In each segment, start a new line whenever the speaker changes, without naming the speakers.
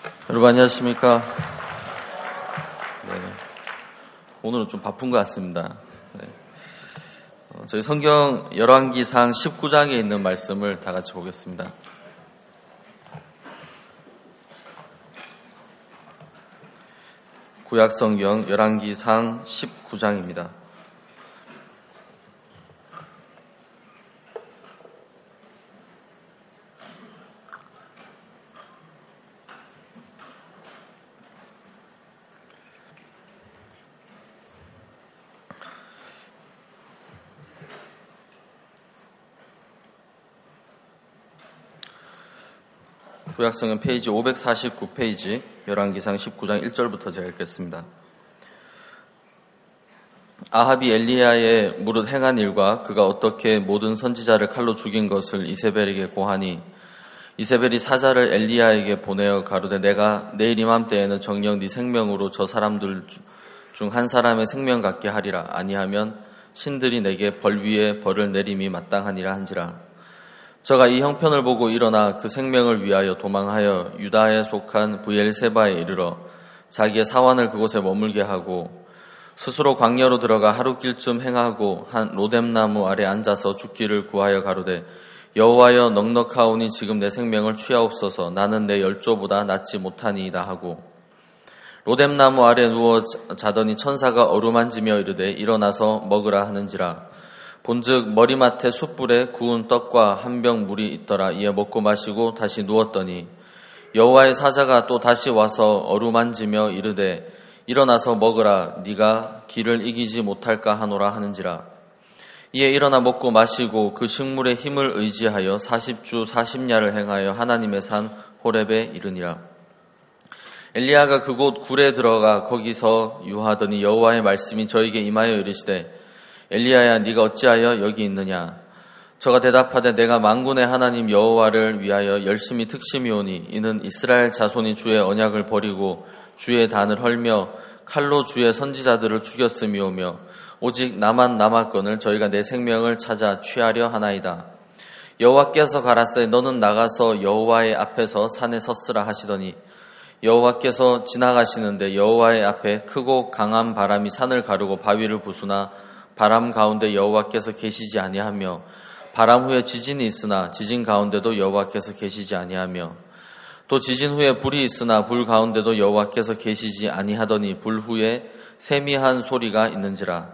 여러분 안녕하십니까? 네, 오늘은 좀 바쁜 것 같습니다. 네. 저희 성경 열왕기상 19장에 있는 말씀을 다 같이 보겠습니다. 구약성경 열왕기상 19장입니다. 구약성경 페이지 549페이지 열왕기상 19장 1절부터 제가 읽겠습니다. 아합이 엘리야의 무릇 행한 일과 그가 어떻게 모든 선지자를 칼로 죽인 것을 이세벨에게 고하니 이세벨이 사자를 엘리야에게 보내어 가로되 내가 내일 이맘때에는 정녕 네 생명으로 저 사람들 중 한 사람의 생명 갖게 하리라. 아니하면 신들이 내게 벌 위에 벌을 내림이 마땅하니라 한지라. 저가 이 형편을 보고 일어나 그 생명을 위하여 도망하여 유다에 속한 브엘세바에 이르러 자기의 사환을 그곳에 머물게 하고 스스로 광야로 들어가 하루길쯤 행하고 한 로뎀나무 아래 앉아서 죽기를 구하여 가로되 여호와여 넉넉하오니 지금 내 생명을 취하옵소서. 나는 내 열조보다 낫지 못하니이다 하고 로뎀나무 아래 누워 자더니 천사가 어루만지며 이르되 일어나서 먹으라 하는지라. 본즉 머리맡에 숯불에 구운 떡과 한 병 물이 있더라. 이에 먹고 마시고 다시 누웠더니 여호와의 사자가 또 다시 와서 어루만지며 이르되 일어나서 먹으라. 네가 기를 이기지 못할까 하노라 하는지라. 이에 일어나 먹고 마시고 그 식물의 힘을 의지하여 40주 40야를 행하여 하나님의 산 호렙에 이르니라. 엘리야가 그곳 굴에 들어가 거기서 유하더니 여호와의 말씀이 저에게 임하여 이르시되 엘리야야 네가 어찌하여 여기 있느냐. 저가 대답하되 내가 만군의 하나님 여호와를 위하여 열심히 특심이오니 이는 이스라엘 자손이 주의 언약을 버리고 주의 단을 헐며 칼로 주의 선지자들을 죽였음이오며 오직 나만 남았거늘 저희가 내 생명을 찾아 취하려 하나이다. 여호와께서 가라사대 너는 나가서 여호와의 앞에서 산에 섰으라 하시더니 여호와께서 지나가시는데 여호와의 앞에 크고 강한 바람이 산을 가르고 바위를 부수나 바람 가운데 여호와께서 계시지 아니하며 바람 후에 지진이 있으나 지진 가운데도 여호와께서 계시지 아니하며 또 지진 후에 불이 있으나 불 가운데도 여호와께서 계시지 아니하더니 불 후에 세미한 소리가 있는지라.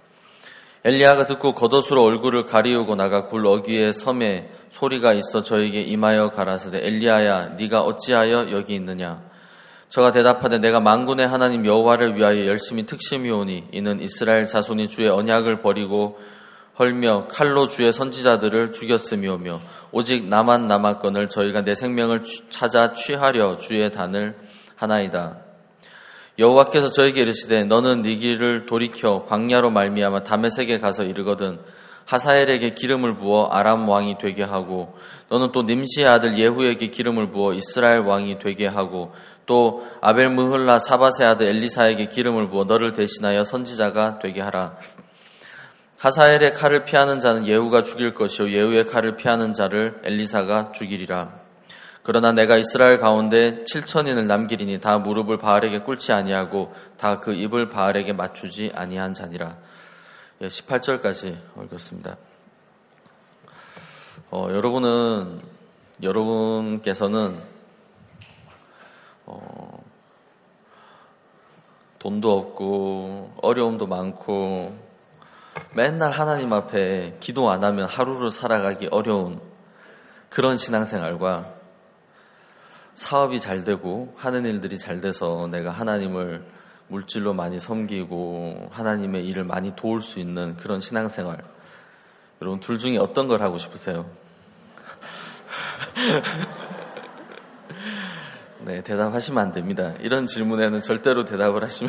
엘리야가 듣고 겉옷으로 얼굴을 가리우고 나가 굴 어귀의 섬에 소리가 있어 저에게 임하여 가라사대 엘리야야 네가 어찌하여 여기 있느냐. 저가 대답하되 내가 만군의 하나님 여호와를 위하여 열심히 특심이오니 이는 이스라엘 자손이 주의 언약을 버리고 헐며 칼로 주의 선지자들을 죽였음이오며 오직 나만 남았거늘 저희가 내 생명을 찾아 취하려 주의 단을 하나이다. 여호와께서 저에게 이르시되 너는 네 길을 돌이켜 광야로 말미암아 다메섹에 가서 이르거든 하사엘에게 기름을 부어 아람 왕이 되게 하고 너는 또 님시의 아들 예후에게 기름을 부어 이스라엘 왕이 되게 하고 또 아벨므흘라 사밧의 아들 엘리사에게 기름을 부어 너를 대신하여 선지자가 되게 하라. 하사엘의 칼을 피하는 자는 예후가 죽일 것이요 예후의 칼을 피하는 자를 엘리사가 죽이리라. 그러나 내가 이스라엘 가운데 7,000인을 남기리니 다 무릎을 바알에게 꿇지 아니하고 다 그 입을 바알에게 맞추지 아니한 자니라. 18절까지 읽었습니다. 여러분께서는 돈도 없고 어려움도 많고 맨날 하나님 앞에 기도 안 하면 하루를 살아가기 어려운 그런 신앙생활과 사업이 잘 되고 하는 일들이 잘 돼서 내가 하나님을 물질로 많이 섬기고 하나님의 일을 많이 도울 수 있는 그런 신앙생활, 여러분 둘 중에 어떤 걸 하고 싶으세요? 네, 대답하시면 안 됩니다. 이런 질문에는 절대로 대답을 하시면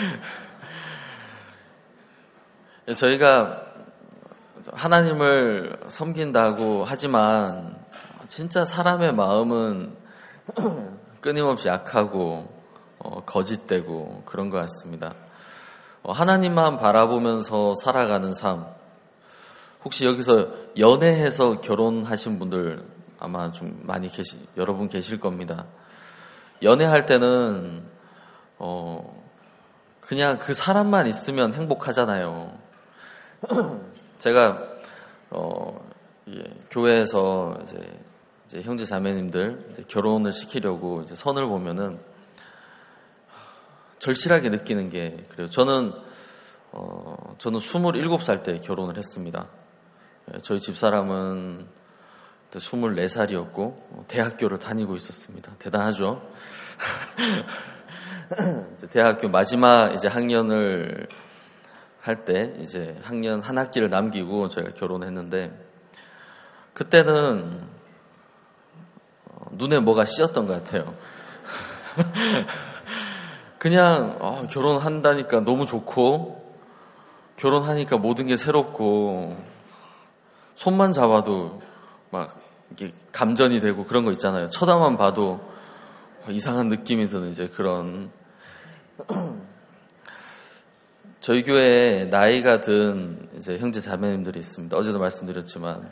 저희가 하나님을 섬긴다고 하지만 진짜 사람의 마음은 끊임없이 약하고 거짓되고 그런 것 같습니다. 하나님만 바라보면서 살아가는 삶, 혹시 여기서 연애해서 결혼하신 분들 아마 좀 많이 여러분 계실 겁니다. 연애할 때는 그냥 그 사람만 있으면 행복하잖아요. 제가 교회에서 이제 형제 자매님들 이제 결혼을 시키려고 이제 선을 보면은 절실하게 느끼는 게 그래요. 저는 27살 때 결혼을 했습니다. 저희 집사람은 24살이었고 대학교를 다니고 있었습니다. 대단하죠? 대학교 마지막 이제 학년을 할 때 이제 학년 한 학기를 남기고 저희가 결혼했는데 그때는 눈에 뭐가 씌었던 것 같아요. 그냥 결혼한다니까 너무 좋고 결혼하니까 모든 게 새롭고 손만 잡아도 막 이게 감전이 되고 그런 거 있잖아요. 쳐다만 봐도 이상한 느낌이 드는 이제 그런 저희 교회에 나이가 든 이제 형제 자매님들이 있습니다. 어제도 말씀드렸지만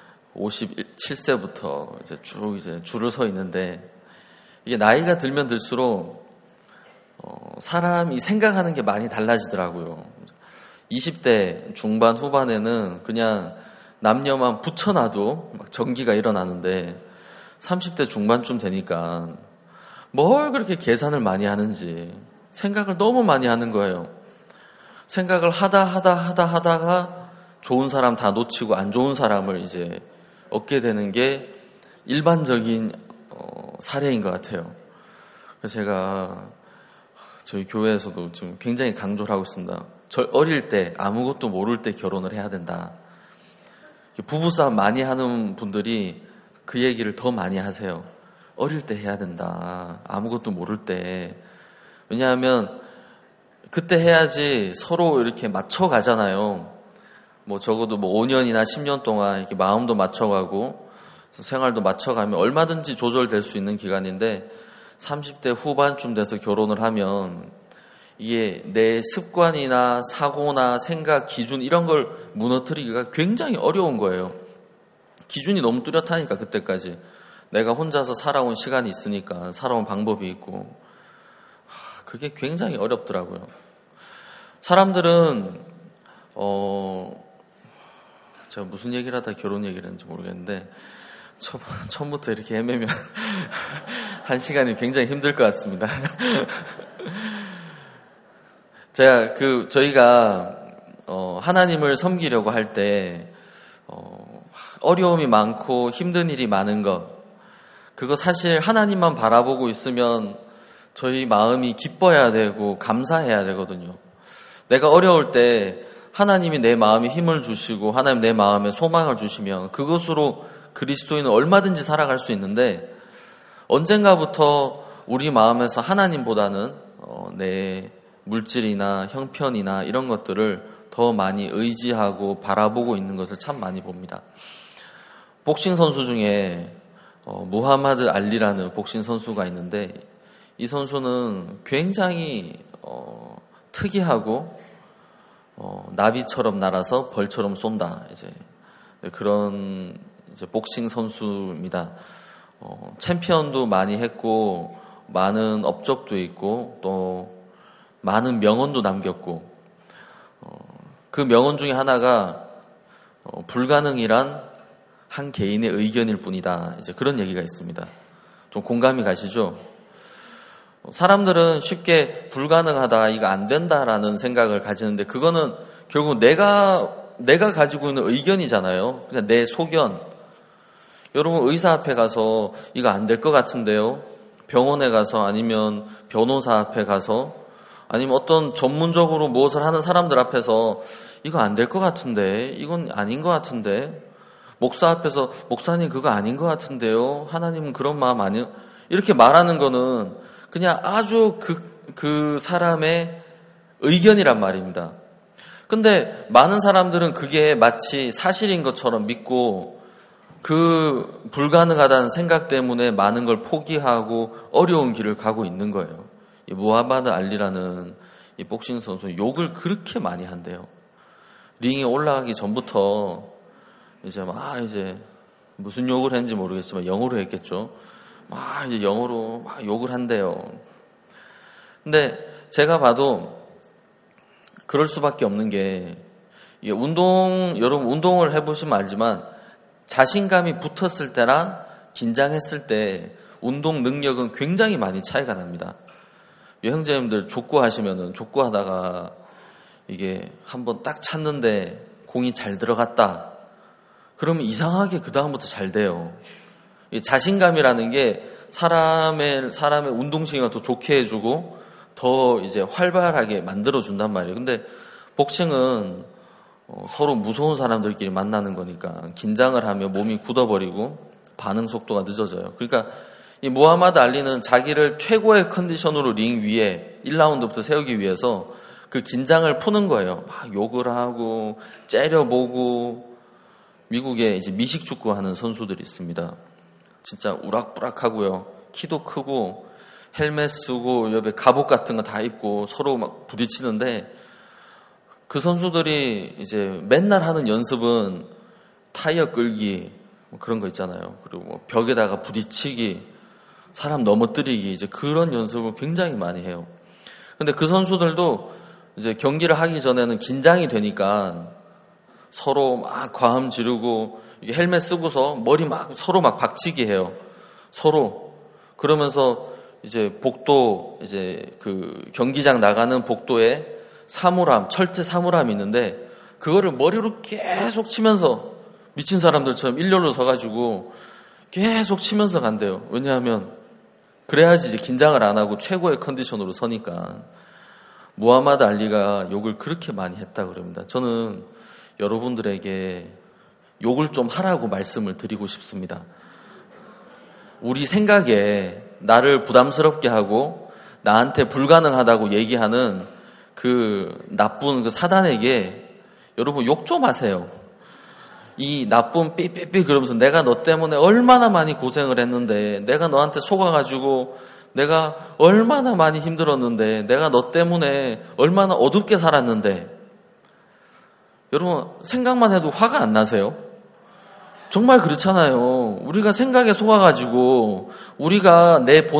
57세부터 이제 쭉 이제 줄을 서 있는데 이게 나이가 들면 들수록 사람이 생각하는 게 많이 달라지더라고요. 20대 중반 후반에는 그냥 남녀만 붙여놔도 막 전기가 일어나는데 30대 중반쯤 되니까 뭘 그렇게 계산을 많이 하는지 생각을 너무 많이 하는 거예요. 생각을 하다가 좋은 사람 다 놓치고 안 좋은 사람을 이제 얻게 되는 게 일반적인 사례인 것 같아요. 그래서 제가 저희 교회에서도 지금 굉장히 강조를 하고 있습니다. 어릴 때 아무것도 모를 때 결혼을 해야 된다. 부부싸움 많이 하는 분들이 그 얘기를 더 많이 하세요. 어릴 때 해야 된다. 아무것도 모를 때. 왜냐하면 그때 해야지 서로 이렇게 맞춰가잖아요. 뭐 적어도 5년이나 10년 동안 이렇게 마음도 맞춰가고 생활도 맞춰가면 얼마든지 조절될 수 있는 기간인데 30대 후반쯤 돼서 결혼을 하면 이게 내 습관이나 사고나 생각, 기준 이런 걸 무너뜨리기가 굉장히 어려운 거예요. 기준이 너무 뚜렷하니까 그때까지 내가 혼자서 살아온 시간이 있으니까 살아온 방법이 있고 그게 굉장히 어렵더라고요. 사람들은 제가 무슨 얘기를 하다 결혼 얘기를 했는지 모르겠는데 처음부터 이렇게 헤매면 한 시간이 굉장히 힘들 것 같습니다. 제가 저희가 하나님을 섬기려고 할 때 어려움이 많고 힘든 일이 많은 것 그거 사실 하나님만 바라보고 있으면 저희 마음이 기뻐해야 되고 감사해야 되거든요. 내가 어려울 때 하나님이 내 마음에 힘을 주시고 하나님 내 마음에 소망을 주시면 그것으로 그리스도인은 얼마든지 살아갈 수 있는데 언젠가부터 우리 마음에서 하나님보다는 내 물질이나 형편이나 이런 것들을 더 많이 의지하고 바라보고 있는 것을 참 많이 봅니다. 복싱 선수 중에 무하마드 알리라는 복싱 선수가 있는데 이 선수는 굉장히 특이하고 나비처럼 날아서 벌처럼 쏜다. 이제 그런 이제 복싱 선수입니다. 챔피언도 많이 했고 많은 업적도 있고 또 많은 명언도 남겼고 그 명언 중에 하나가 불가능이란 한 개인의 의견일 뿐이다. 이제 그런 얘기가 있습니다. 좀 공감이 가시죠? 사람들은 쉽게 불가능하다, 이거 안 된다라는 생각을 가지는데 그거는 결국 내가 가지고 있는 의견이잖아요. 그냥 내 소견. 여러분 의사 앞에 가서 이거 안 될 것 같은데요. 병원에 가서 아니면 변호사 앞에 가서 아니면 어떤 전문적으로 무엇을 하는 사람들 앞에서 이거 안 될 것 같은데 이건 아닌 것 같은데 목사 앞에서 목사님 그거 아닌 것 같은데요. 하나님은 그런 마음 아니요. 이렇게 말하는 거는 그냥 아주 그 사람의 의견이란 말입니다. 근데 많은 사람들은 그게 마치 사실인 것처럼 믿고 그 불가능하다는 생각 때문에 많은 걸 포기하고 어려운 길을 가고 있는 거예요. 이 무하마드 알리라는 이 복싱 선수 욕을 그렇게 많이 한대요. 링에 올라가기 전부터 이제 무슨 욕을 했는지 모르겠지만 영어로 했겠죠. 막 이제 영어로 막 욕을 한대요. 근데 제가 봐도 그럴 수밖에 없는 게, 여러분 운동을 해보시면 알지만 자신감이 붙었을 때랑 긴장했을 때 운동 능력은 굉장히 많이 차이가 납니다. 형제님들 족구하시면은 족구하다가 이게 한번 딱 찼는데 공이 잘 들어갔다. 그러면 이상하게 그 다음부터 잘 돼요. 자신감이라는 게 사람의 운동신경을 더 좋게 해주고 더 이제 활발하게 만들어준단 말이에요. 근데 복싱은 서로 무서운 사람들끼리 만나는 거니까 긴장을 하면 몸이 굳어버리고 반응 속도가 늦어져요. 그러니까 이 무하마드 알리는 자기를 최고의 컨디션으로 링 위에 1라운드부터 세우기 위해서 그 긴장을 푸는 거예요. 막 욕을 하고 째려보고. 미국에 이제 미식축구 하는 선수들이 있습니다. 진짜 우락부락하고요. 키도 크고 헬멧 쓰고 옆에 갑옷 같은 거 다 입고 서로 막 부딪히는데, 그 선수들이 이제 맨날 하는 연습은 타이어 끌기 뭐 그런 거 있잖아요. 그리고 뭐 벽에다가 부딪히기, 사람 넘어뜨리기, 이제 그런 연습을 굉장히 많이 해요. 근데 그 선수들도 이제 경기를 하기 전에는 긴장이 되니까 서로 막 과음 지르고 이게 헬멧 쓰고서 머리 막 서로 막 박치기 해요. 서로. 그러면서 이제 복도, 이제 그 경기장 나가는 복도에 사물함, 철제 사물함이 있는데 그거를 머리로 계속 치면서 미친 사람들처럼 일렬로 서가지고 계속 치면서 간대요. 왜냐하면 그래야지 이제 긴장을 안 하고 최고의 컨디션으로 서니까. 무하마드 알리가 욕을 그렇게 많이 했다 그럽니다. 저는 여러분들에게 욕을 좀 하라고 말씀을 드리고 싶습니다. 우리 생각에 나를 부담스럽게 하고 나한테 불가능하다고 얘기하는 그 나쁜 그 사단에게 여러분 욕 좀 하세요. 이 나쁜 삐삐삐 그러면서 내가 너 때문에 얼마나 많이 고생을 했는데, 내가 너한테 속아가지고 내가 얼마나 많이 힘들었는데, 내가 너 때문에 얼마나 어둡게 살았는데, 여러분 생각만 해도 화가 안 나세요? 정말 그렇잖아요. 우리가 생각에 속아가지고 우리가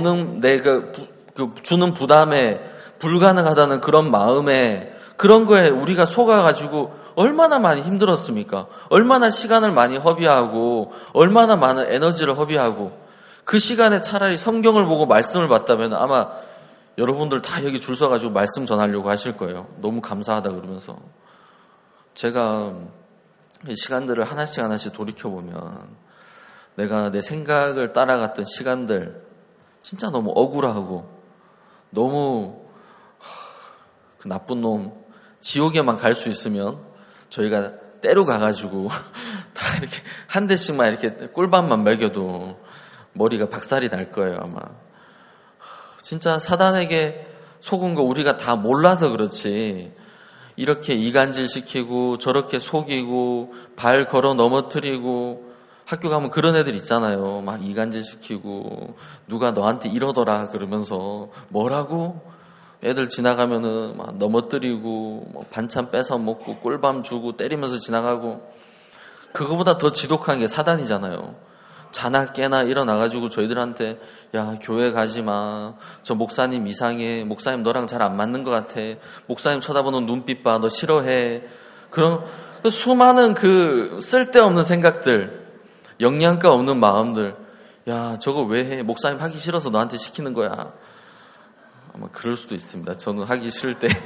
주는 부담에 불가능하다는 그런 마음에, 그런 거에 우리가 속아가지고 얼마나 많이 힘들었습니까? 얼마나 시간을 많이 허비하고 얼마나 많은 에너지를 허비하고. 그 시간에 차라리 성경을 보고 말씀을 받다면 아마 여러분들 다 여기 줄 서가지고 말씀 전하려고 하실 거예요. 너무 감사하다 그러면서. 제가 이 시간들을 하나씩 돌이켜보면 내가 내 생각을 따라갔던 시간들 진짜 너무 억울하고, 너무 그 나쁜 놈 지옥에만 갈 수 있으면 저희가 때로 가가지고 다 이렇게 한 대씩만 이렇게 꿀밤만 먹여도 머리가 박살이 날 거예요 아마. 진짜 사단에게 속은 거 우리가 다 몰라서 그렇지, 이렇게 이간질시키고 저렇게 속이고 발 걸어 넘어뜨리고, 학교 가면 그런 애들 있잖아요. 막 이간질시키고 누가 너한테 이러더라 그러면서 뭐라고? 애들 지나가면은 막 넘어뜨리고 뭐 반찬 뺏어 먹고 꿀밤 주고 때리면서 지나가고. 그거보다 더 지독한 게 사단이잖아요. 자나 깨나 일어나가지고 저희들한테 야 교회 가지 마, 저 목사님 이상해, 목사님 너랑 잘 안 맞는 것 같아, 목사님 쳐다보는 눈빛 봐, 너 싫어해. 그런 수많은 그 쓸데없는 생각들, 영양가 없는 마음들, 야 저거 왜 해, 목사님 하기 싫어서 너한테 시키는 거야. 아마 그럴 수도 있습니다. 저는 하기 싫을 때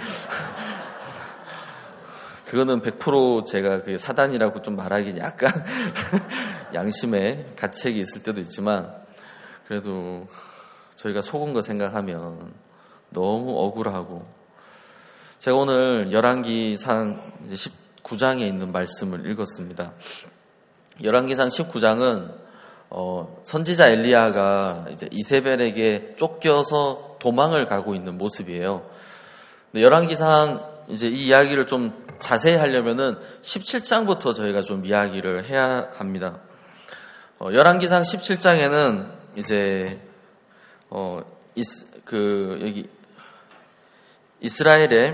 그거는 100% 제가 그 사단이라고 좀 말하기 약간 양심에 가책이 있을 때도 있지만, 그래도 저희가 속은 거 생각하면 너무 억울하고. 제가 오늘 열왕기상 19장에 있는 말씀을 읽었습니다. 열왕기상 19장은 선지자 엘리야가 이제 이세벨에게 쫓겨서 도망을 가고 있는 모습이에요. 근데 열왕기상 이제 이 이야기를 좀 자세히 하려면은 17장부터 저희가 좀 이야기를 해야 합니다. 열왕기상 17장에는 이제 여기 이스라엘에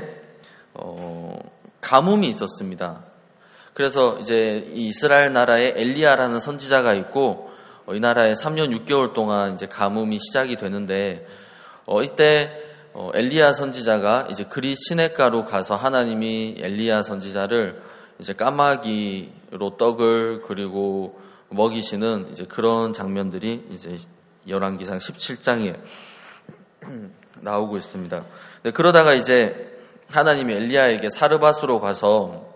가뭄이 있었습니다. 그래서 이제 이 이스라엘 나라에 엘리야라는 선지자가 있고 이 나라에 3년 6개월 동안 이제 가뭄이 시작이 되는데 이때 엘리야 선지자가 이제 그리 시냇가로 가서 하나님이 엘리야 선지자를 이제 까마귀로 떡을 그리고 먹이시는 이제 그런 장면들이 이제 열왕기상 17장에 나오고 있습니다. 그러다가 이제 하나님이 엘리야에게 사르밧으로 가서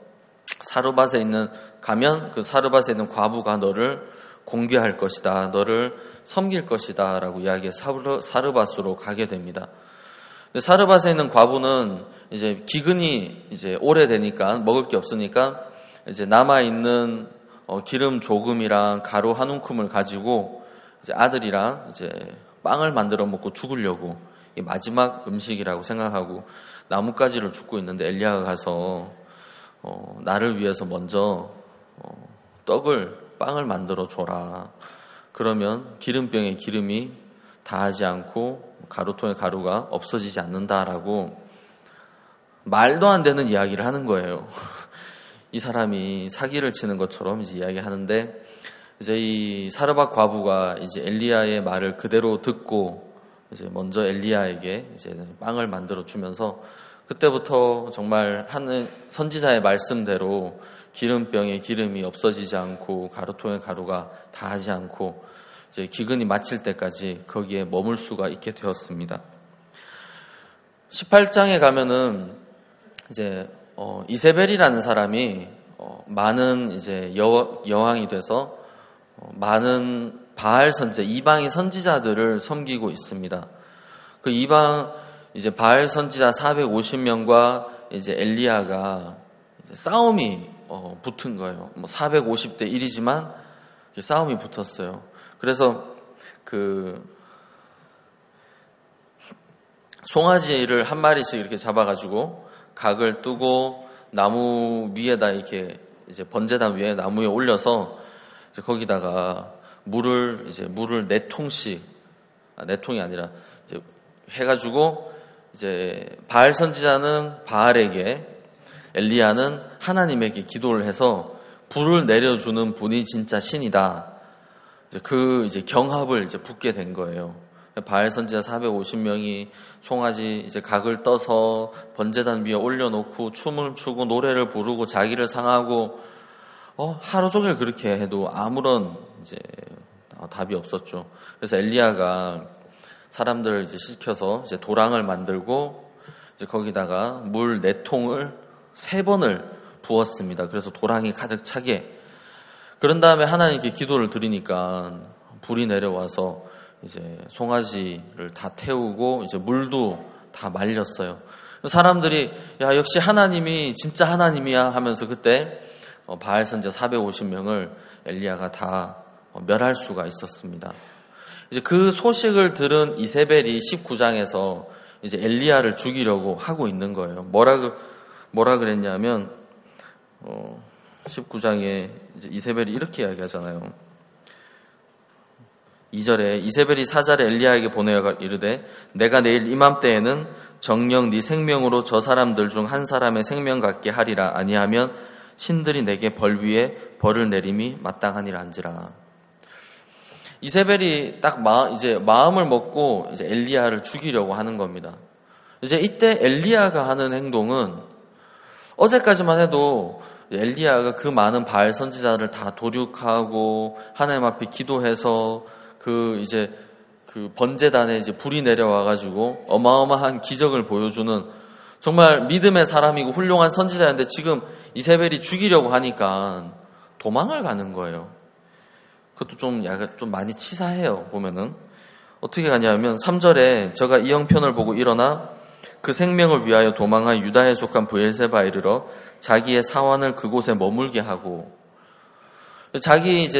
가면 그 사르밧에 있는 과부가 너를 공개할 것이다. 너를 섬길 것이다. 라고 이야기해 사르밧으로 가게 됩니다. 사르밧에 있는 과부는 이제 기근이 이제 오래되니까 먹을 게 없으니까 이제 남아있는 기름 조금이랑 가루 한 움큼을 가지고 이제 아들이랑 이제 빵을 만들어 먹고 죽으려고 마지막 음식이라고 생각하고 나뭇가지를 줍고 있는데 엘리야가 가서 나를 위해서 먼저 빵을 만들어 줘라. 그러면 기름병에 기름이 다하지 않고 가루통에 가루가 없어지지 않는다라고 말도 안 되는 이야기를 하는 거예요. 이 사람이 사기를 치는 것처럼 이제 이야기하는데 이제 이 사르밧 과부가 이제 엘리야의 말을 그대로 듣고 이제 먼저 엘리야에게 이제 빵을 만들어 주면서 그때부터 정말 하는 선지자의 말씀대로 기름병에 기름이 없어지지 않고 가루통에 가루가 다하지 않고 이제 기근이 마칠 때까지 거기에 머물 수가 있게 되었습니다. 18장에 가면은 이제 이세벨이라는 사람이 많은 이제 여왕이 돼서 많은 바알 선지자, 이방의 선지자들을 섬기고 있습니다. 그 이제 바알 선지자 450명과 이제 엘리야가 이제 싸움이 붙은 거예요. 450대 1이지만 싸움이 붙었어요. 그래서 그 송아지를 한 마리씩 이렇게 잡아가지고 각을 뜨고 나무 위에다 이렇게 이제 번제단 위에 나무에 올려서 이제 거기다가 물을 4통씩, 4통이 아니라 이제 해가지고 이제 바알 선지자는 바알에게, 엘리야는 하나님에게 기도를 해서 불을 내려주는 분이 진짜 신이다. 이제 경합을 이제 붙게 된 거예요. 바알 선지자 450명이 송아지 이제 각을 떠서 번제단 위에 올려놓고 춤을 추고 노래를 부르고 자기를 상하고 하루 종일 그렇게 해도 아무런 이제 답이 없었죠. 그래서 엘리야가 사람들을 이제 시켜서 이제 도랑을 만들고 이제 거기다가 물 4통을 3번을 부었습니다. 그래서 도랑이 가득 차게. 그런 다음에 하나님께 기도를 드리니까 불이 내려와서 이제 송아지를 다 태우고 이제 물도 다 말렸어요. 사람들이 야 역시 하나님이 진짜 하나님이야 하면서 그때 바알 선지자 450명을 엘리야가 다 멸할 수가 있었습니다. 이제 그 소식을 들은 이세벨이 19장에서 이제 엘리야를 죽이려고 하고 있는 거예요. 뭐라 그랬냐면 19장에 이제 이세벨이 이렇게 이야기하잖아요. 2절에 이세벨이 사자를 엘리야에게 보내어 이르되 내가 내일 이맘때에는 정녕 네 생명으로 저 사람들 중 한 사람의 생명 같게 하리라. 아니하면 신들이 내게 벌 위에 벌을 내림이 마땅하니라 한지라. 이세벨이 딱 이제 마음을 먹고 이제 엘리야를 죽이려고 하는 겁니다. 이제 이때 엘리야가 하는 행동은 어제까지만 해도 엘리야가 그 많은 바알 선지자를 다 도륙하고 하나님 앞에 기도해서 그 번제단에 이제 불이 내려와가지고 어마어마한 기적을 보여주는 정말 믿음의 사람이고 훌륭한 선지자인데 지금 이세벨이 죽이려고 하니까 도망을 가는 거예요. 그것도 좀 많이 치사해요. 보면은 어떻게 가냐면 3절에 저가 이 형편을 보고 일어나 그 생명을 위하여 도망하여 유다에 속한 브엘세바에 이르러 자기의 사환을 그곳에 머물게 하고 자기의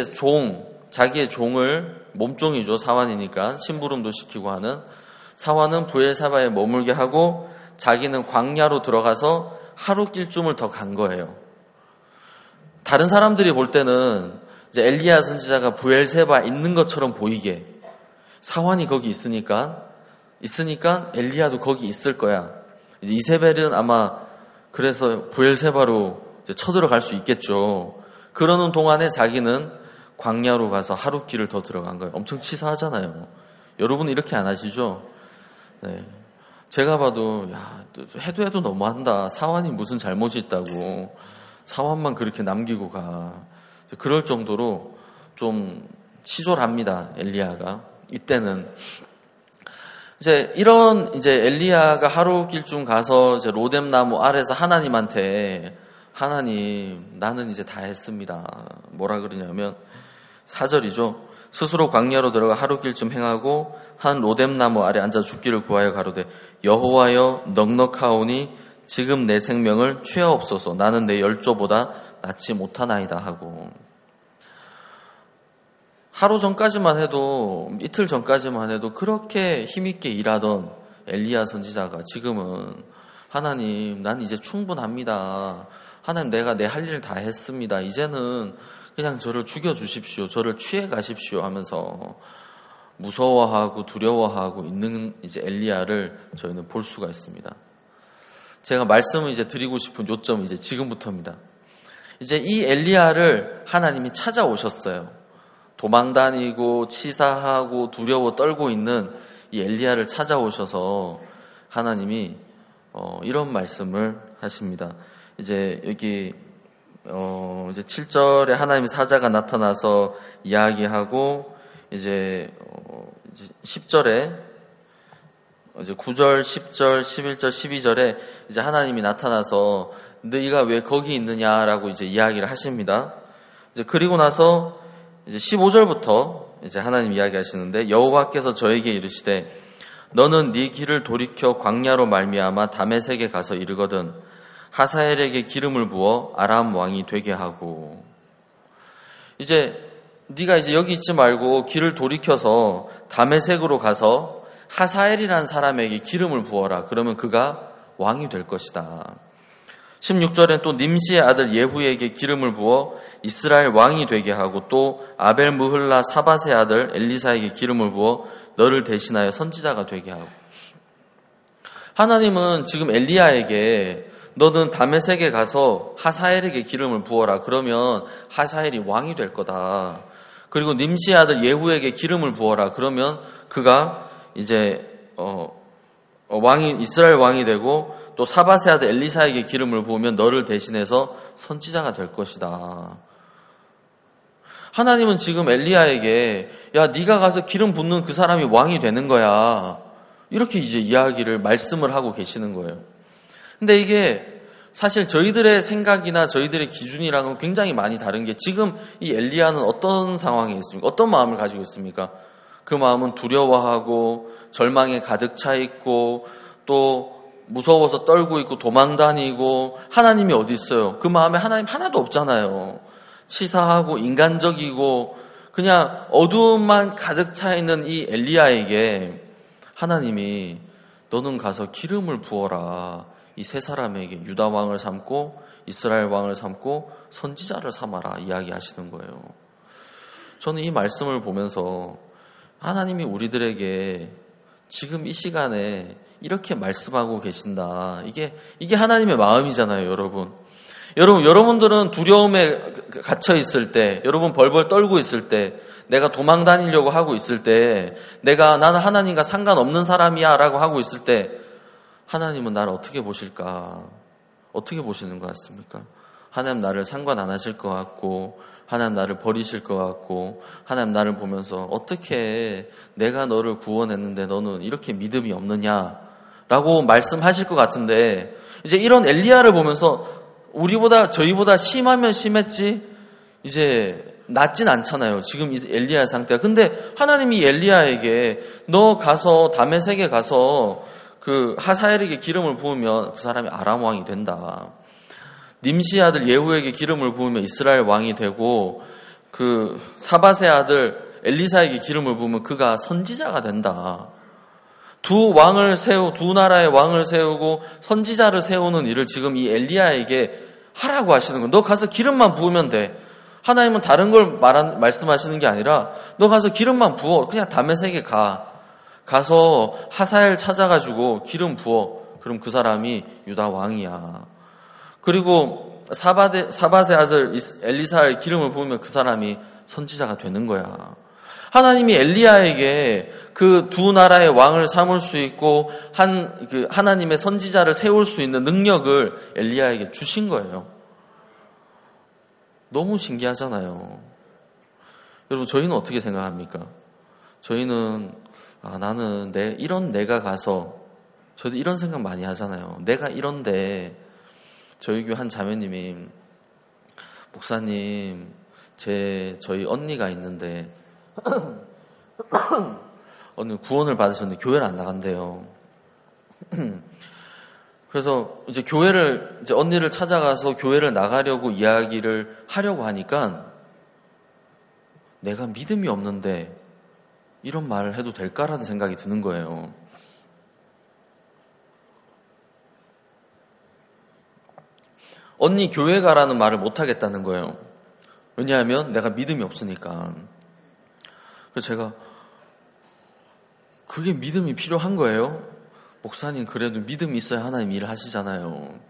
종을 몸종이죠. 사환이니까 심부름도 시키고 하는 사환은 브엘세바에 머물게 하고 자기는 광야로 들어가서 하루 길쯤을 더 간 거예요. 다른 사람들이 볼 때는 이제 엘리야 선지자가 브엘세바 있는 것처럼 보이게 사환이 거기 있으니까 엘리야도 거기 있을 거야. 이제 이세벨은 아마 그래서 브엘세바로 이제 쳐들어갈 수 있겠죠. 그러는 동안에 자기는 광야로 가서 하루 길을 더 들어간 거예요. 엄청 치사하잖아요. 여러분 이렇게 안 하시죠? 네. 제가 봐도 해도 너무한다. 사환이 무슨 잘못이 있다고 사환만 그렇게 남기고 가. 그럴 정도로 좀 치졸합니다. 엘리야가. 이때는 이제 엘리야가 하루 길쯤 가서 이제 로뎀 나무 아래서 하나님한테 하나님, 나는 이제 다 했습니다. 뭐라 그러냐면 4절이죠. 스스로 광야로 들어가 하루 길쯤 행하고 한 로뎀 나무 아래 앉아 죽기를 구하여 가로되 여호와여 넉넉하오니 지금 내 생명을 취하옵소서. 나는 내 열조보다 낫지 못하나이다 하고, 하루 전까지만 해도, 이틀 전까지만 해도 그렇게 힘있게 일하던 엘리야 선지자가 지금은 하나님, 난 이제 충분합니다. 하나님, 내가 내 할 일 다 했습니다. 이제는 그냥 저를 죽여주십시오. 저를 취해 가십시오 하면서 무서워하고 두려워하고 있는 이제 엘리야를 저희는 볼 수가 있습니다. 제가 말씀을 이제 드리고 싶은 요점은 이제 지금부터입니다. 이제 이 엘리야를 하나님이 찾아오셨어요. 도망다니고 치사하고 두려워 떨고 있는 이 엘리야를 찾아오셔서 하나님이 이런 말씀을 하십니다. 이제 여기 이제 7절에 하나님의 사자가 나타나서 이야기하고 이제 10절에 이제 9절, 10절, 11절, 12절에 이제 하나님이 나타나서 너희가 왜 거기 있느냐라고 이제 이야기를 하십니다. 이제 그리고 나서 이제 15절부터 이제 하나님 이야기하시는데 여호와께서 저에게 이르시되 너는 네 길을 돌이켜 광야로 말미암아 다메섹에 가서 이르거든 하사엘에게 기름을 부어 아람 왕이 되게 하고. 이제 네가 이제 여기 있지 말고 길을 돌이켜서 다메섹으로 가서 하사엘이라는 사람에게 기름을 부어라. 그러면 그가 왕이 될 것이다. 16절엔 또 님시의 아들 예후에게 기름을 부어 이스라엘 왕이 되게 하고 또 아벨 무흘라 사밧의 아들 엘리사에게 기름을 부어 너를 대신하여 선지자가 되게 하고. 하나님은 지금 엘리야에게 너는 다메섹에 가서 하사엘에게 기름을 부어라. 그러면 하사엘이 왕이 될 거다. 그리고 님시의 아들 예후에게 기름을 부어라. 그러면 그가 이제 이스라엘 왕이 되고 또 사밧의 아들 엘리사에게 기름을 부으면 너를 대신해서 선지자가 될 것이다. 하나님은 지금 엘리야에게 네가 가서 기름 붓는 그 사람이 왕이 되는 거야. 이렇게 이제 이야기를 말씀을 하고 계시는 거예요. 근데 이게 사실 저희들의 생각이나 저희들의 기준이랑은 굉장히 많이 다른 게 지금 이 엘리야는 어떤 상황에 있습니까? 어떤 마음을 가지고 있습니까? 그 마음은 두려워하고 절망에 가득 차 있고 또 무서워서 떨고 있고 도망다니고 하나님이 어디 있어요? 그 마음에 하나님 하나도 없잖아요. 치사하고 인간적이고 그냥 어두움만 가득 차 있는 이 엘리야에게 하나님이 너는 가서 기름을 부어라. 이 세 사람에게 유다 왕을 삼고 이스라엘 왕을 삼고 선지자를 삼아라 이야기하시는 거예요. 저는 이 말씀을 보면서 하나님이 우리들에게 지금 이 시간에 이렇게 말씀하고 계신다. 이게 하나님의 마음이잖아요, 여러분. 여러분들은 두려움에 갇혀 있을 때, 여러분 벌벌 떨고 있을 때, 내가 도망 다니려고 하고 있을 때, 나는 하나님과 상관없는 사람이야 라고 하고 있을 때, 하나님은 나를 어떻게 보실까? 어떻게 보시는 것 같습니까? 하나님 나를 상관 안 하실 것 같고, 하나님 나를 버리실 것 같고, 하나님 나를 보면서 어떻게 내가 너를 구원했는데 너는 이렇게 믿음이 없느냐? 라고 말씀하실 것 같은데, 이제 이런 엘리야를 보면서 저희보다 심하면 심했지, 이제 낫진 않잖아요. 지금 이 엘리야의 상태가. 근데 하나님이 엘리야에게 너 가서 다메섹에 가서 그 하사엘에게 기름을 부으면 그 사람이 아람 왕이 된다. 님시 아들 예후에게 기름을 부으면 이스라엘 왕이 되고 그 사밧의 아들 엘리사에게 기름을 부으면 그가 선지자가 된다. 두 나라의 왕을 세우고 선지자를 세우는 일을 지금 이 엘리야에게 하라고 하시는 거예요. 너 가서 기름만 부으면 돼. 하나님은 다른 걸 말씀하시는 게 아니라 너 가서 기름만 부어. 그냥 다메섹에 가서 하사엘 찾아가지고 기름 부어. 그럼 그 사람이 유다 왕이야. 그리고 사밧의 아들 엘리사의 기름을 부으면 그 사람이 선지자가 되는 거야. 하나님이 엘리야에게 그 두 나라의 왕을 삼을 수 있고 하나님의 선지자를 세울 수 있는 능력을 엘리야에게 주신 거예요. 너무 신기하잖아요. 여러분, 저희는 어떻게 생각합니까? 저희는 나는 이런 내가 가서, 저도 이런 생각 많이 하잖아요. 내가 이런데, 저희 교회 한 자매님이 목사님, 저희 언니가 있는데 오늘 구원을 받으셨는데 교회를 안 나간대요. 그래서 이제 언니를 찾아가서 교회를 나가려고 이야기를 하려고 하니까 내가 믿음이 없는데 이런 말을 해도 될까라는 생각이 드는 거예요. 언니 교회 가라는 말을 못 하겠다는 거예요. 왜냐하면 내가 믿음이 없으니까. 그래서 제가 그게 믿음이 필요한 거예요? 목사님 그래도 믿음이 있어야 하나님 일을 하시잖아요.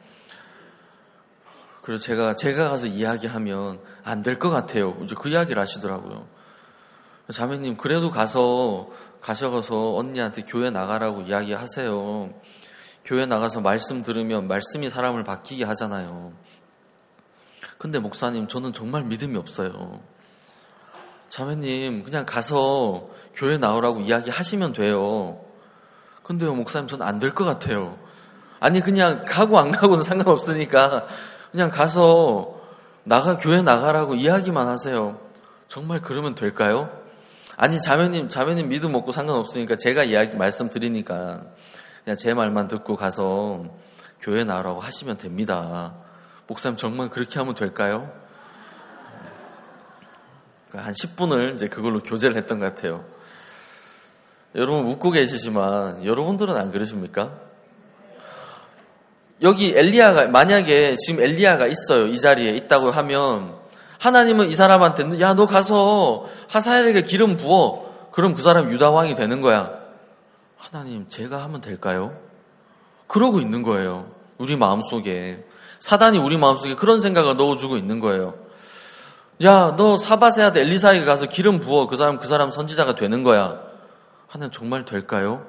그래서 제가 가서 이야기하면 안 될 것 같아요. 이제 그 이야기를 하시더라고요. 자매님 그래도 가셔서 언니한테 교회 나가라고 이야기하세요. 교회 나가서 말씀 들으면 말씀이 사람을 바뀌게 하잖아요. 근데 목사님 저는 정말 믿음이 없어요. 자매님 그냥 가서 교회 나오라고 이야기하시면 돼요. 근데요 목사님 저는 안 될 것 같아요. 아니 그냥 가고 안 가고는 상관없으니까 그냥 가서 교회 나가라고 이야기만 하세요. 정말 그러면 될까요? 아니 자매님 믿음 없고 상관없으니까 제가 말씀드리니까 그냥 제 말만 듣고 가서 교회 나오라고 하시면 됩니다. 목사님 정말 그렇게 하면 될까요? 한 10분을 이제 그걸로 교제를 했던 것 같아요. 여러분 웃고 계시지만 여러분들은 안 그러십니까? 여기 만약에 지금 엘리야가 있어요. 이 자리에 있다고 하면 하나님은 이 사람한테 야 너 가서 하사엘에게 기름 부어. 그럼 그 사람 유다 왕이 되는 거야. 하나님 제가 하면 될까요? 그러고 있는 거예요. 우리 마음속에. 사단이 우리 마음속에 그런 생각을 넣어주고 있는 거예요. 야 너 사밧의 아들 엘리사에게 가서 기름 부어. 그 사람 선지자가 되는 거야. 하나님 정말 될까요?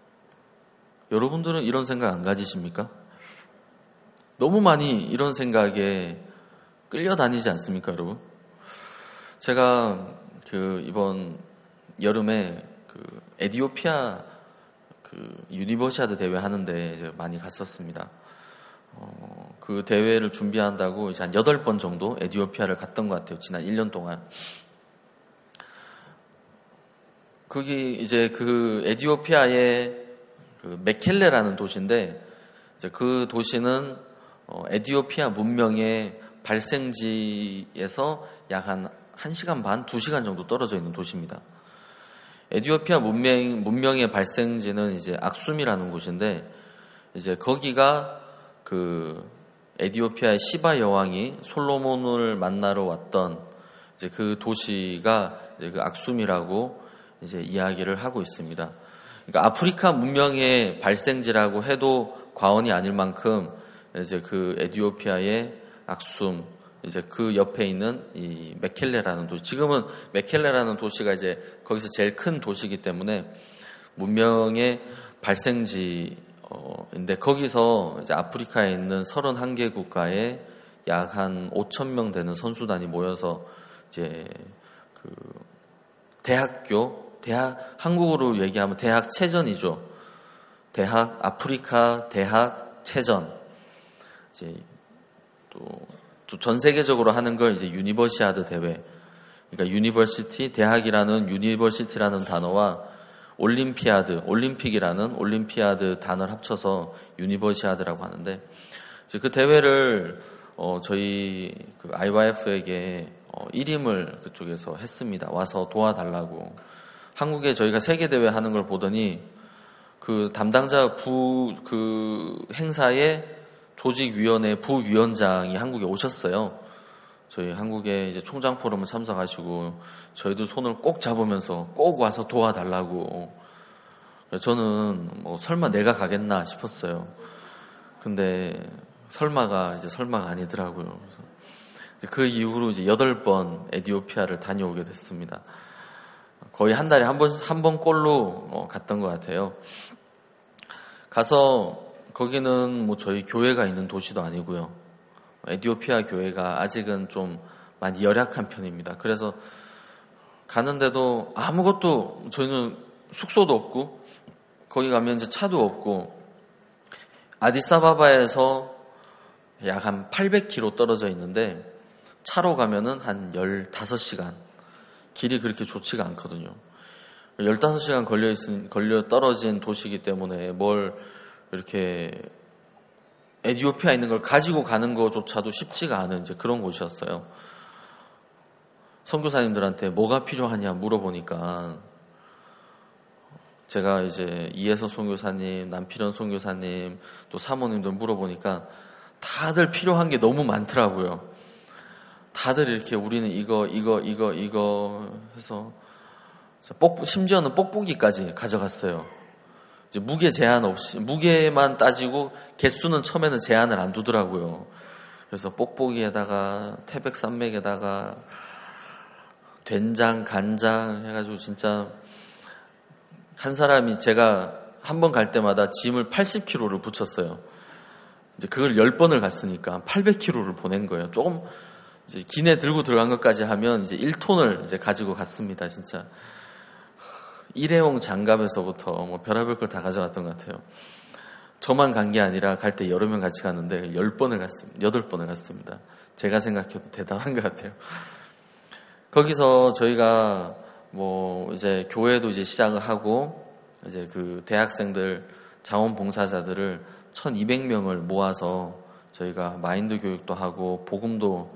여러분들은 이런 생각 안 가지십니까? 너무 많이 이런 생각에 끌려다니지 않습니까, 여러분? 제가 이번 여름에 에티오피아 유니버시아드 대회 하는데 이제 많이 갔었습니다. 그 대회를 준비한다고 이제 한 8번 정도 에티오피아를 갔던 것 같아요. 지난 1년 동안. 거기 이제 에티오피아의 메켈레라는 도시인데 이제 그 도시는 에티오피아 문명의 발생지에서 약 한 1시간 반, 2시간 정도 떨어져 있는 도시입니다. 에티오피아 문명의 발생지는 이제 악숨이라는 곳인데 이제 거기가 에티오피아의 시바 여왕이 솔로몬을 만나러 왔던 이제 그 도시가 이제 그 악숨이라고 이제 이야기를 하고 있습니다. 그러니까 아프리카 문명의 발생지라고 해도 과언이 아닐 만큼 이제 에티오피아의 악숨, 이제 그 옆에 있는 이 메켈레라는 도시. 지금은 메켈레라는 도시가 이제 거기서 제일 큰 도시이기 때문에 문명의 발생지인데 거기서 이제 아프리카에 있는 31개 국가에 약 한 5,000명 되는 선수단이 모여서 이제 한국어로 얘기하면 대학체전이죠. 아프리카 대학체전. 이제 또 전 세계적으로 하는 걸 이제 유니버시아드 대회. 그러니까 유니버시티, 대학이라는 유니버시티라는 단어와 올림픽이라는 올림피아드 단어를 합쳐서 유니버시아드라고 하는데 이제 그 대회를 저희 IYF에게 일임을 그쪽에서 했습니다. 와서 도와달라고. 한국에 저희가 세계대회 하는 걸 보더니 담당자 행사의 조직위원회 부위원장이 한국에 오셨어요. 저희 한국에 이제 총장 포럼을 참석하시고 저희도 손을 꼭 잡으면서 꼭 와서 도와달라고. 저는 설마 내가 가겠나 싶었어요. 근데 설마가 아니더라고요. 그래서 그 이후로 이제 8번 에디오피아를 다녀오게 됐습니다. 거의 한 달에 한 번 꼴로 갔던 것 같아요. 가서 거기는 뭐 저희 교회가 있는 도시도 아니고요. 에디오피아 교회가 아직은 좀 많이 열악한 편입니다. 그래서 가는데도 아무것도 저희는 숙소도 없고 거기 가면 이제 차도 없고 아디스아바바에서 약 한 800km 떨어져 있는데 차로 가면은 한 15시간. 길이 그렇게 좋지가 않거든요. 15시간 걸려 떨어진 도시이기 때문에 뭘 이렇게 에디오피아에 있는 걸 가지고 가는 것조차도 쉽지가 않은 이제 그런 곳이었어요. 선교사님들한테 뭐가 필요하냐 물어보니까 제가 이제 이혜서 선교사님, 남필원 선교사님, 또 사모님들 물어보니까 다들 필요한 게 너무 많더라고요. 다들 이렇게 우리는 이거 해서 심지어는 뽁뽁이까지 가져갔어요. 이제 무게 제한 없이 무게만 따지고 개수는 처음에는 제한을 안 두더라고요. 그래서 뽁뽁이에다가 태백산맥에다가 된장, 간장 해가지고 진짜 한 사람이 제가 한 번 갈 때마다 짐을 80kg를 붙였어요. 이제 그걸 10번을 갔으니까 800kg를 보낸 거예요. 조금 이제 기내 들고 들어간 것까지 하면 이제 1톤을 이제 가지고 갔습니다. 진짜 일회용 장갑에서부터 뭐 별의별 걸 다 가져갔던 것 같아요. 저만 간 게 아니라 갈 때 여러 명 같이 갔는데 10번을 갔습니다. 8번을 갔습니다. 제가 생각해도 대단한 것 같아요. 거기서 저희가 뭐 이제 교회도 이제 시작을 하고 이제 그 대학생들 자원봉사자들을 1200명을 모아서 저희가 마인드 교육도 하고 복음도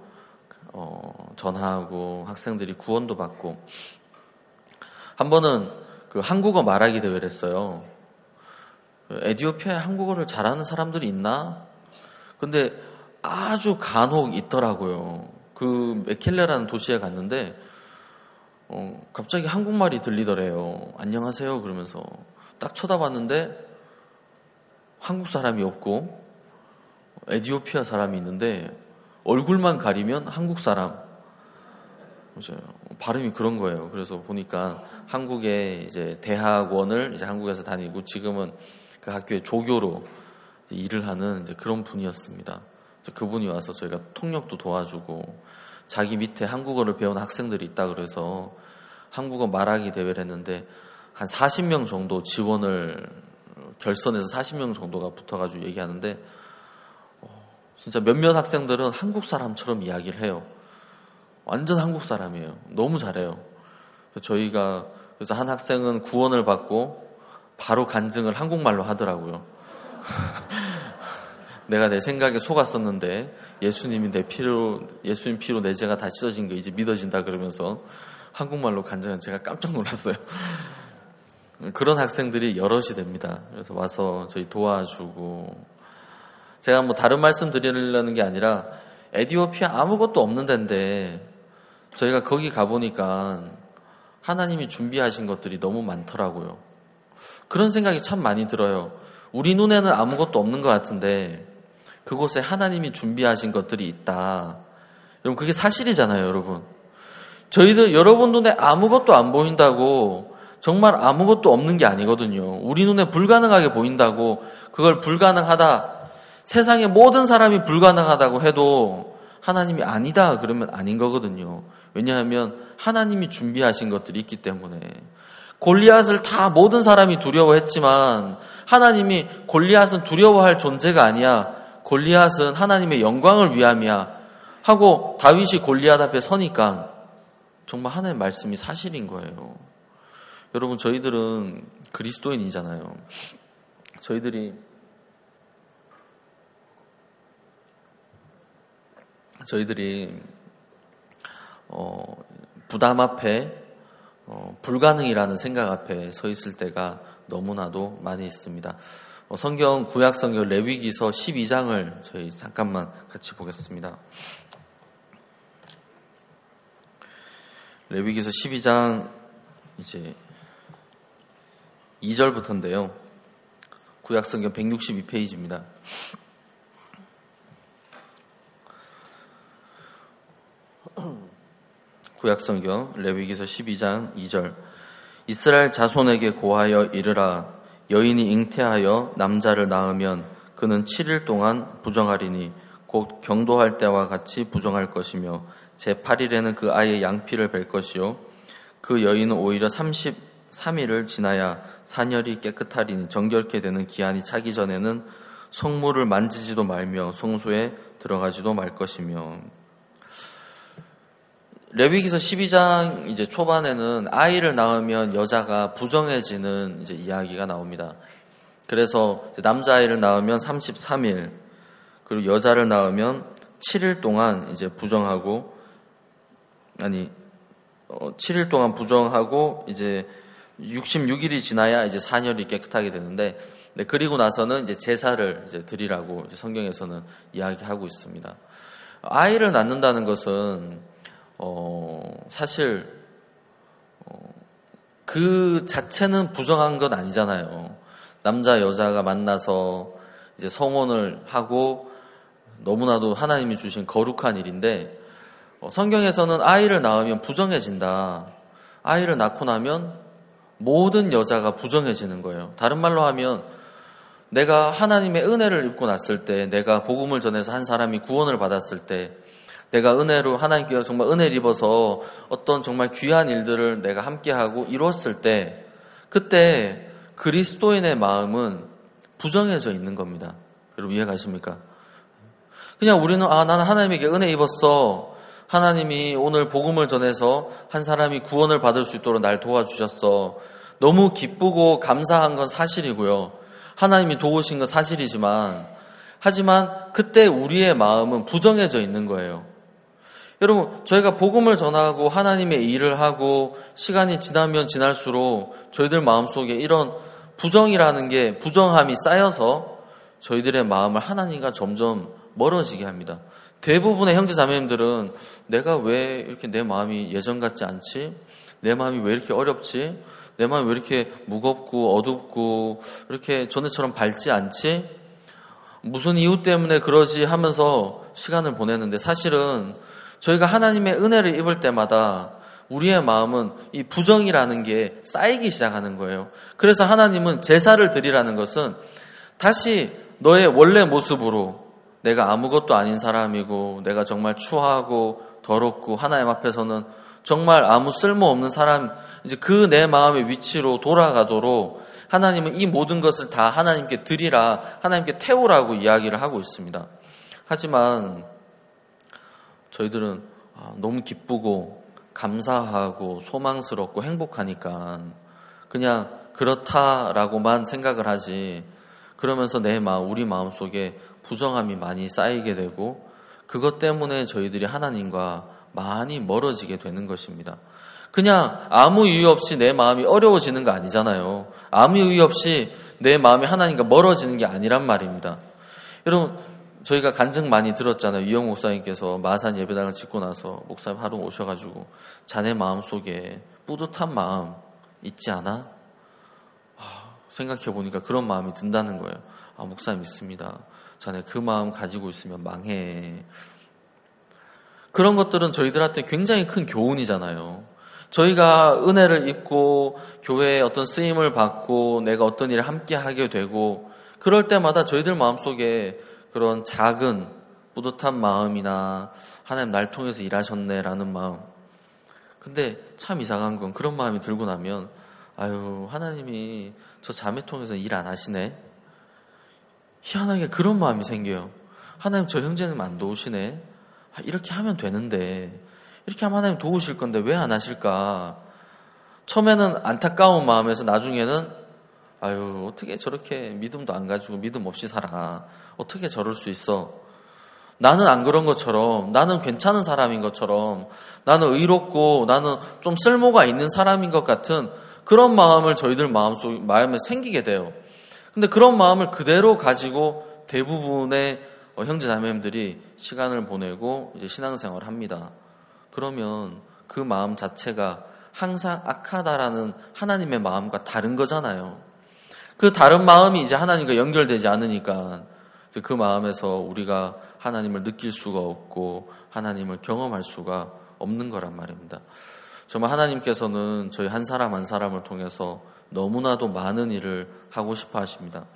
전하고 학생들이 구원도 받고 한 번은 그 한국어 말하기 대회를 했어요. 에디오피아에 한국어를 잘하는 사람들이 있나? 근데 아주 간혹 있더라고요. 그 메켈레라는 도시에 갔는데 갑자기 한국말이 들리더래요. 안녕하세요 그러면서 딱 쳐다봤는데 한국 사람이 없고 에디오피아 사람이 있는데 얼굴만 가리면 한국 사람. 맞아요. 발음이 그런 거예요. 그래서 보니까 한국의 이제 대학원을 이제 한국에서 다니고 지금은 그 학교의 조교로 일을 하는 이제 그런 분이었습니다. 그분이 와서 저희가 통역도 도와주고 자기 밑에 한국어를 배운 학생들이 있다 그래서 한국어 말하기 대회를 했는데 한 40명 정도 지원을 결선에서 40명 정도가 붙어가지고 얘기하는데 진짜 몇몇 학생들은 한국 사람처럼 이야기를 해요. 완전 한국 사람이에요. 너무 잘해요. 저희가 그래서 한 학생은 구원을 받고 바로 간증을 한국말로 하더라고요. 내가 내 생각에 속았었는데 예수님 피로 내 죄가 다 씻어진 게 이제 믿어진다 그러면서 한국말로 간증한 제가 깜짝 놀랐어요. 그런 학생들이 여럿이 됩니다. 그래서 와서 저희 도와주고 제가 뭐 다른 말씀 드리려는 게 아니라 에디오피아 아무것도 없는 데인데 저희가 거기 가보니까 하나님이 준비하신 것들이 너무 많더라고요. 그런 생각이 참 많이 들어요. 우리 눈에는 아무것도 없는 것 같은데 그곳에 하나님이 준비하신 것들이 있다. 여러분 그게 사실이잖아요, 여러분. 여러분 눈에 아무것도 안 보인다고 정말 아무것도 없는 게 아니거든요. 우리 눈에 불가능하게 보인다고 그걸 불가능하다. 세상의 모든 사람이 불가능하다고 해도 하나님이 아니다 그러면 아닌 거거든요. 왜냐하면 하나님이 준비하신 것들이 있기 때문에. 골리앗을 다 모든 사람이 두려워했지만 하나님이 골리앗은 두려워할 존재가 아니야. 골리앗은 하나님의 영광을 위함이야 하고 다윗이 골리앗 앞에 서니까 정말 하나님의 말씀이 사실인 거예요. 여러분 저희들은 그리스도인이잖아요. 저희들이 부담 앞에 불가능이라는 생각 앞에 서 있을 때가 너무나도 많이 있습니다. 구약 성경 레위기서 12장을 저희 잠깐만 같이 보겠습니다. 레위기서 12장 이제 2절부터인데요. 구약 성경 162페이지입니다. 구약성경 레위기서 12장 2절. 이스라엘 자손에게 고하여 이르라. 여인이 잉태하여 남자를 낳으면 그는 7일 동안 부정하리니 곧 경도할 때와 같이 부정할 것이며 제8일에는 그 아이의 양피를 벨 것이요 그 여인은 오히려 33일을 지나야 사녀리 깨끗하리니 정결케 되는 기한이 차기 전에는 성물을 만지지도 말며 성소에 들어가지도 말 것이며. 레위기서 12장 이제 초반에는 아이를 낳으면 여자가 부정해지는 이제 이야기가 나옵니다. 그래서 남자아이를 낳으면 33일, 그리고 여자를 낳으면 7일 동안 이제 부정하고, 7일 동안 부정하고 이제 66일이 지나야 이제 사녀리 깨끗하게 되는데, 네, 그리고 나서는 이제 제사를 이제 드리라고 이제 성경에서는 이야기하고 있습니다. 아이를 낳는다는 것은 사실 그 자체는 부정한 건 아니잖아요. 남자 여자가 만나서 이제 성혼을 하고 너무나도 하나님이 주신 거룩한 일인데, 성경에서는 아이를 낳으면 부정해진다. 아이를 낳고 나면 모든 여자가 부정해지는 거예요. 다른 말로 하면 내가 하나님의 은혜를 입고 났을 때, 내가 복음을 전해서 한 사람이 구원을 받았을 때, 내가 은혜로 하나님께서 정말 은혜를 입어서 어떤 정말 귀한 일들을 내가 함께하고 이루었을 때, 그때 그리스도인의 마음은 부정해져 있는 겁니다. 여러분 이해가십니까? 그냥 우리는 나는 하나님에게 은혜 입었어. 하나님이 오늘 복음을 전해서 한 사람이 구원을 받을 수 있도록 날 도와주셨어. 너무 기쁘고 감사한 건 사실이고요. 하나님이 도우신 건 사실이지만, 하지만 그때 우리의 마음은 부정해져 있는 거예요. 여러분, 저희가 복음을 전하고 하나님의 일을 하고 시간이 지나면 지날수록 저희들 마음속에 이런 부정이라는 게, 부정함이 쌓여서 저희들의 마음을 하나님과 점점 멀어지게 합니다. 대부분의 형제 자매님들은 내가 왜 이렇게 내 마음이 예전 같지 않지? 내 마음이 왜 이렇게 어렵지? 내 마음이 왜 이렇게 무겁고 어둡고 이렇게 전에처럼 밝지 않지? 무슨 이유 때문에 그러지 하면서 시간을 보내는데, 사실은 저희가 하나님의 은혜를 입을 때마다 우리의 마음은 이 부정이라는 게 쌓이기 시작하는 거예요. 그래서 하나님은 제사를 드리라는 것은 다시 너의 원래 모습으로, 내가 아무것도 아닌 사람이고 내가 정말 추하고 더럽고 하나님 앞에서는 정말 아무 쓸모없는 사람, 이제 그 내 마음의 위치로 돌아가도록 하나님은 이 모든 것을 다 하나님께 드리라, 하나님께 태우라고 이야기를 하고 있습니다. 하지만 저희들은 너무 기쁘고 감사하고 소망스럽고 행복하니까 그냥 그렇다라고만 생각을 하지, 그러면서 내 마음, 우리 마음속에 부정함이 많이 쌓이게 되고, 그것 때문에 저희들이 하나님과 많이 멀어지게 되는 것입니다. 그냥 아무 이유 없이 내 마음이 어려워지는 거 아니잖아요. 아무 이유 없이 내 마음이 하나님과 멀어지는 게 아니란 말입니다. 여러분, 저희가 간증 많이 들었잖아요. 이영 목사님께서 마산 예배당을 짓고 나서 목사님 하루 오셔가지고 자네 마음속에 뿌듯한 마음 있지 않아? 생각해보니까 그런 마음이 든다는 거예요. 목사님 있습니다. 자네 그 마음 가지고 있으면 망해. 그런 것들은 저희들한테 굉장히 큰 교훈이잖아요. 저희가 은혜를 입고 교회에 어떤 쓰임을 받고 내가 어떤 일을 함께 하게 되고, 그럴 때마다 저희들 마음속에 그런 작은 뿌듯한 마음이나 하나님 날 통해서 일하셨네라는 마음. 근데 참 이상한 건, 그런 마음이 들고 나면 하나님이 저 자매 통해서 일 안 하시네? 희한하게 그런 마음이 생겨요. 하나님 저 형제는 안 도우시네? 이렇게 하면 되는데, 이렇게 하면 하나님 도우실 건데 왜 안 하실까? 처음에는 안타까운 마음에서 나중에는 어떻게 저렇게 믿음도 안 가지고 믿음 없이 살아? 어떻게 저럴 수 있어? 나는 안 그런 것처럼, 나는 괜찮은 사람인 것처럼, 나는 의롭고 나는 좀 쓸모가 있는 사람인 것 같은 그런 마음을 저희들 마음에 생기게 돼요. 근데 그런 마음을 그대로 가지고 대부분의 형제 자매님들이 시간을 보내고 이제 신앙생활을 합니다. 그러면 그 마음 자체가 항상 악하다라는 하나님의 마음과 다른 거잖아요. 그 다른 마음이 이제 하나님과 연결되지 않으니까 그 마음에서 우리가 하나님을 느낄 수가 없고 하나님을 경험할 수가 없는 거란 말입니다. 정말 하나님께서는 저희 한 사람 한 사람을 통해서 너무나도 많은 일을 하고 싶어 하십니다.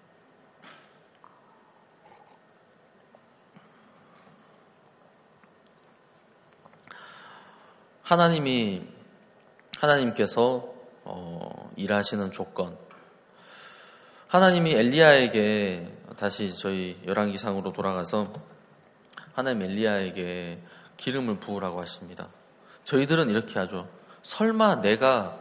하나님께서 일하시는 조건. 하나님이 엘리야에게, 다시 저희 열왕기상으로 돌아가서 하나님 엘리야에게 기름을 부으라고 하십니다. 저희들은 이렇게 하죠. 설마 내가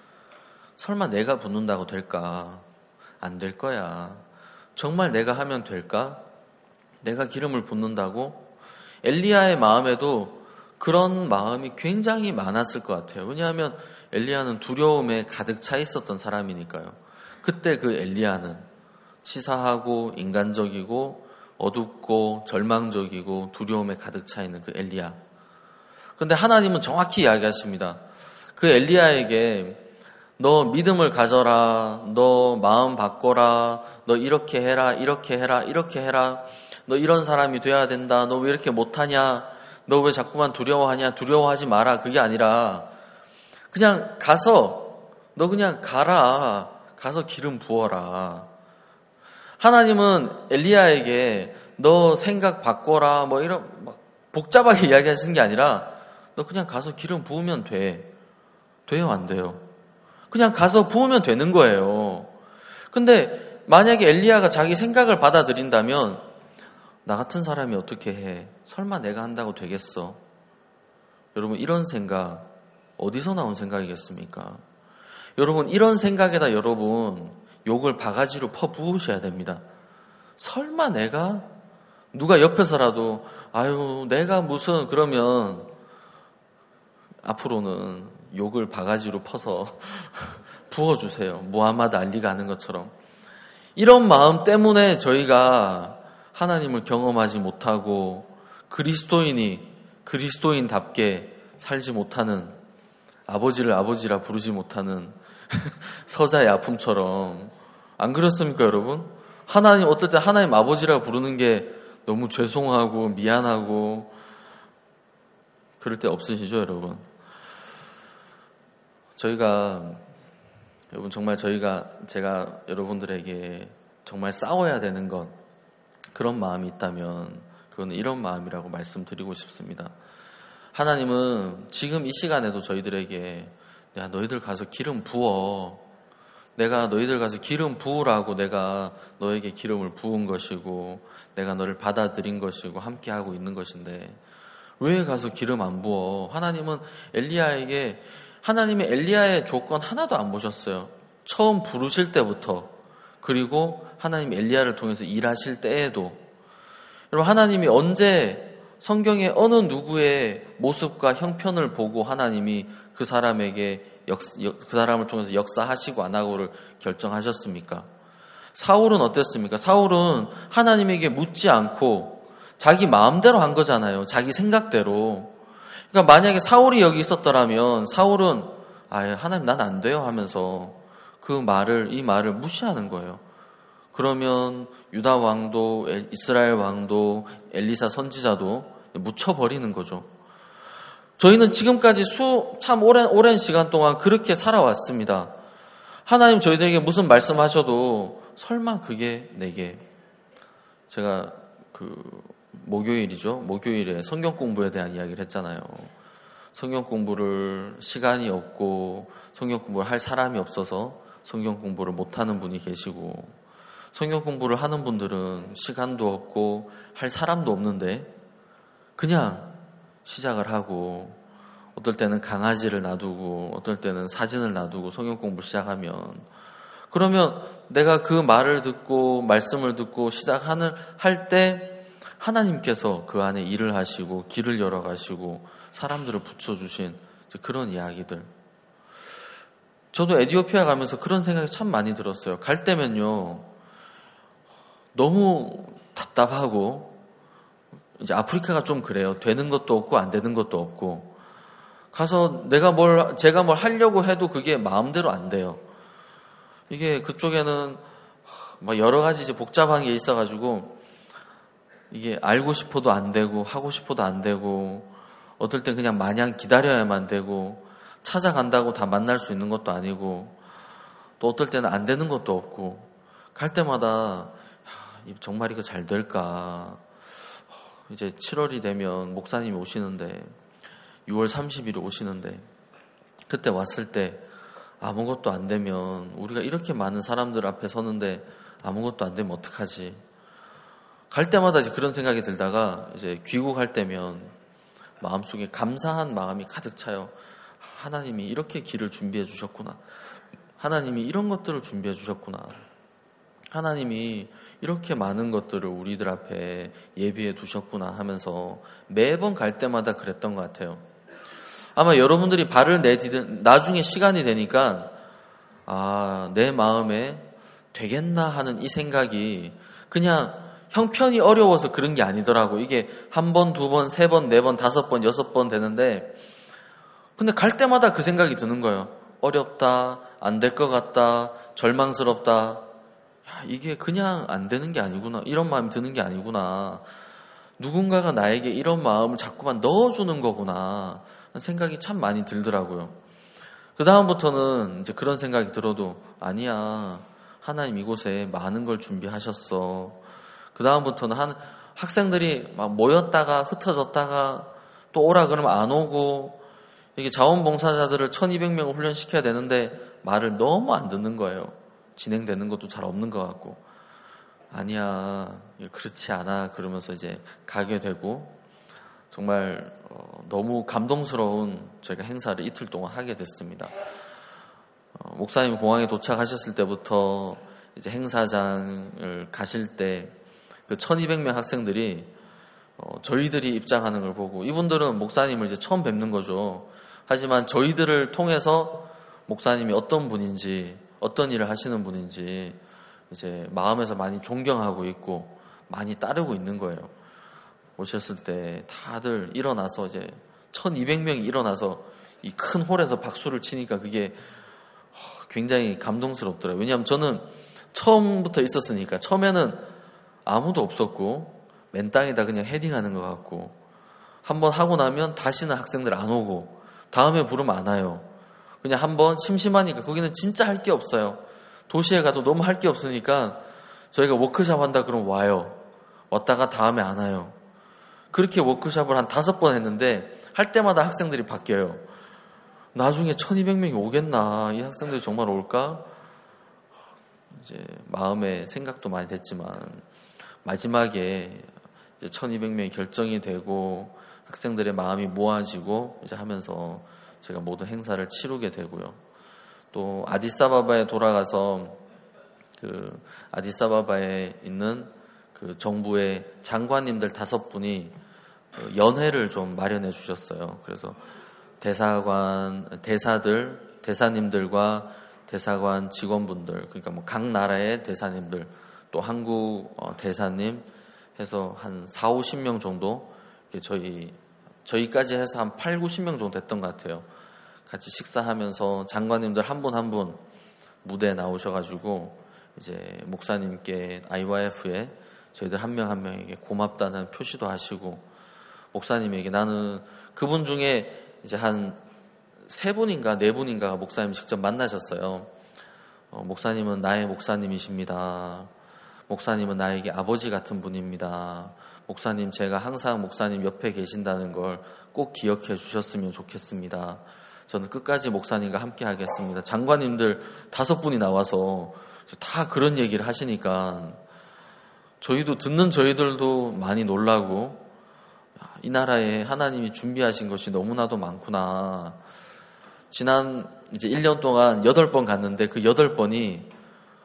붓는다고 될까? 안 될 거야. 정말 내가 하면 될까? 내가 기름을 붓는다고? 엘리야의 마음에도 그런 마음이 굉장히 많았을 것 같아요. 왜냐하면 엘리야는 두려움에 가득 차 있었던 사람이니까요. 그때 그 엘리야는 치사하고 인간적이고 어둡고 절망적이고 두려움에 가득 차 있는 그 엘리야. 그런데 하나님은 정확히 이야기하십니다. 그 엘리야에게 너 믿음을 가져라, 너 마음 바꿔라, 너 이렇게 해라, 이렇게 해라, 이렇게 해라, 너 이런 사람이 돼야 된다, 너 왜 이렇게 못하냐, 너 왜 자꾸만 두려워하냐, 두려워하지 마라. 그게 아니라 그냥 너 그냥 가라, 가서 기름 부어라. 하나님은 엘리야에게 너 생각 바꿔라, 뭐 이런 복잡하게 이야기하시는 게 아니라 너 그냥 가서 기름 부으면 돼. 돼요, 안 돼요? 그냥 가서 부으면 되는 거예요. 근데 만약에 엘리야가 자기 생각을 받아들인다면 나 같은 사람이 어떻게 해? 설마 내가 한다고 되겠어? 여러분, 이런 생각 어디서 나온 생각이겠습니까? 여러분, 이런 생각에다 여러분 욕을 바가지로 퍼부으셔야 됩니다. 설마 누가 옆에서라도 아유 내가 무슨, 그러면 앞으로는 욕을 바가지로 퍼서 부어주세요. 무하마드 알리가 하는 것처럼. 이런 마음 때문에 저희가 하나님을 경험하지 못하고 그리스도인답게 살지 못하는, 아버지를 아버지라 부르지 못하는 서자의 아픔처럼. 안 그렇습니까, 여러분? 어떨 때 하나님 아버지라 부르는 게 너무 죄송하고 미안하고 그럴 때 없으시죠, 여러분? 정말 제가 여러분들에게 정말 싸워야 되는 것, 그런 마음이 있다면 그건 이런 마음이라고 말씀드리고 싶습니다. 하나님은 지금 이 시간에도 저희들에게 야, 너희들 가서 기름 부어. 내가 너희들 가서 기름 부으라고 내가 너에게 기름을 부은 것이고 내가 너를 받아들인 것이고 함께하고 있는 것인데 왜 가서 기름 안 부어? 하나님은 하나님의 엘리야의 조건 하나도 안 보셨어요. 처음 부르실 때부터, 그리고 하나님 엘리야를 통해서 일하실 때에도. 여러분, 하나님이 언제 성경의 어느 누구의 모습과 형편을 보고 하나님이 그 사람을 통해서 역사하시고 안 하고를 결정하셨습니까? 사울은 어땠습니까? 사울은 하나님에게 묻지 않고 자기 마음대로 한 거잖아요. 자기 생각대로. 그러니까 만약에 사울이 여기 있었더라면 사울은 하나님 난 안 돼요 하면서 이 말을 무시하는 거예요. 그러면 유다 왕도 이스라엘 왕도 엘리사 선지자도 묻혀버리는 거죠. 저희는 지금까지 참 오랜 시간 동안 그렇게 살아왔습니다. 하나님 저희들에게 무슨 말씀하셔도 설마 그게 내게. 제가 목요일에 성경 공부에 대한 이야기를 했잖아요. 성경 공부를 시간이 없고 성경 공부를 할 사람이 없어서 성경 공부를 못하는 분이 계시고, 성경 공부를 하는 분들은 시간도 없고 할 사람도 없는데 그냥 시작을 하고, 어떨 때는 강아지를 놔두고 어떨 때는 사진을 놔두고 성경 공부를 시작하면, 그러면 내가 그 말을 듣고 말씀을 듣고 할 때 하나님께서 그 안에 일을 하시고 길을 열어가시고 사람들을 붙여주신 그런 이야기들. 저도 에티오피아 가면서 그런 생각이 참 많이 들었어요. 갈 때면요 너무 답답하고, 이제 아프리카가 좀 그래요. 되는 것도 없고 안 되는 것도 없고, 가서 제가 뭘 하려고 해도 그게 마음대로 안 돼요. 이게 그쪽에는 여러 가지 이제 복잡한 게 있어가지고 이게 알고 싶어도 안 되고 하고 싶어도 안 되고, 어떨 땐 그냥 마냥 기다려야만 되고, 찾아간다고 다 만날 수 있는 것도 아니고, 또 어떨 때는 안 되는 것도 없고, 갈 때마다 정말 이거 잘 될까. 이제 7월이 되면 목사님이 오시는데, 6월 30일에 오시는데, 그때 왔을 때 아무것도 안 되면, 우리가 이렇게 많은 사람들 앞에 서는데 아무것도 안 되면 어떡하지? 갈 때마다 이제 그런 생각이 들다가, 이제 귀국할 때면 마음속에 감사한 마음이 가득 차요. 하나님이 이렇게 길을 준비해 주셨구나. 하나님이 이런 것들을 준비해 주셨구나. 하나님이 이렇게 많은 것들을 우리들 앞에 예비해 두셨구나 하면서 매번 갈 때마다 그랬던 것 같아요. 아마 여러분들이 발을 내디딘 나중에 시간이 되니까 내 마음에 되겠나 하는 이 생각이 그냥 형편이 어려워서 그런 게 아니더라고. 이게 한 번, 두 번, 세 번, 네 번, 다섯 번, 여섯 번 되는데, 근데 갈 때마다 그 생각이 드는 거예요. 어렵다, 안 될 것 같다, 절망스럽다. 이게 그냥 안 되는 게 아니구나. 이런 마음이 드는 게 아니구나. 누군가가 나에게 이런 마음을 자꾸만 넣어주는 거구나. 생각이 참 많이 들더라고요. 그 다음부터는 이제 그런 생각이 들어도 아니야. 하나님 이곳에 많은 걸 준비하셨어. 그 다음부터는 학생들이 막 모였다가 흩어졌다가 또 오라 그러면 안 오고, 이게 자원봉사자들을 1200명을 훈련시켜야 되는데 말을 너무 안 듣는 거예요. 진행되는 것도 잘 없는 것 같고. 아니야, 그렇지 않아. 그러면서 이제 가게 되고, 정말 너무 감동스러운 저희가 행사를 이틀 동안 하게 됐습니다. 목사님이 공항에 도착하셨을 때부터 이제 행사장을 가실 때 그 1200명 학생들이 저희들이 입장하는 걸 보고, 이분들은 목사님을 이제 처음 뵙는 거죠. 하지만 저희들을 통해서 목사님이 어떤 분인지, 어떤 일을 하시는 분인지 이제 마음에서 많이 존경하고 있고 많이 따르고 있는 거예요. 오셨을 때 다들 일어나서 이제 1200명이 일어나서 이 큰 홀에서 박수를 치니까 그게 굉장히 감동스럽더라고요. 왜냐하면 저는 처음부터 있었으니까, 처음에는 아무도 없었고 맨 땅에다 그냥 헤딩하는 것 같고, 한번 하고 나면 다시는 학생들 안 오고 다음에 부르면 안 와요. 그냥 한번 심심하니까, 거기는 진짜 할 게 없어요. 도시에 가도 너무 할 게 없으니까 저희가 워크숍 한다 그러면 와요. 왔다가 다음에 안 와요. 그렇게 워크숍을 한 5번 했는데 할 때마다 학생들이 바뀌어요. 나중에 1200명이 오겠나? 이 학생들이 정말 올까? 이제 마음에 생각도 많이 됐지만, 마지막에 이제 1200명이 결정이 되고 학생들의 마음이 모아지고 이제 하면서 제가 모든 행사를 치르게 되고요. 또 아디스아바바에 돌아가서 그 아디스아바바에 있는 그 정부의 장관님들 5분이 연회를 좀 마련해 주셨어요. 그래서 대사님들과 대사관 직원분들, 그러니까 뭐 각 나라의 대사님들, 또 한국 대사님 해서 한 4, 50명 정도, 저희까지 해서 한 8, 90명 정도 됐던 것 같아요. 같이 식사하면서 장관님들 한 분 한 분 무대에 나오셔가지고 이제 목사님께 IYF에 저희들 한 명 한 명에게 고맙다는 표시도 하시고, 목사님에게, 나는 그분 중에 이제 한 3분인가 4분인가 목사님 직접 만나셨어요. 목사님은 나의 목사님이십니다. 목사님은 나에게 아버지 같은 분입니다. 목사님, 제가 항상 목사님 옆에 계신다는 걸 꼭 기억해 주셨으면 좋겠습니다. 저는 끝까지 목사님과 함께 하겠습니다. 장관님들 5분이 나와서 다 그런 얘기를 하시니까 저희도 듣는 저희들도 많이 놀라고, 이 나라에 하나님이 준비하신 것이 너무나도 많구나. 지난 이제 1년 동안 8번 갔는데 그 8번이